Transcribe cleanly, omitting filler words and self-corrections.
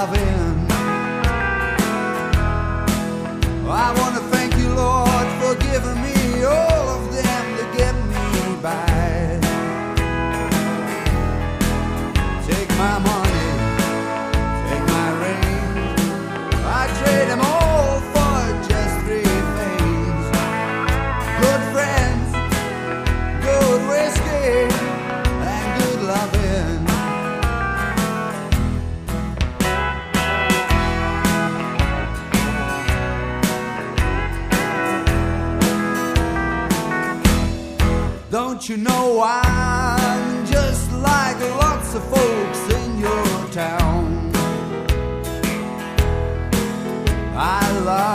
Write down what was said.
loving. I want to thank you, Lord, for giving me all of them to get me by. Take my money, take my ring, I trade them all for just three things: good friends, good whiskey, and good loving. Don't you know I'm just like lots of folks in your town? I love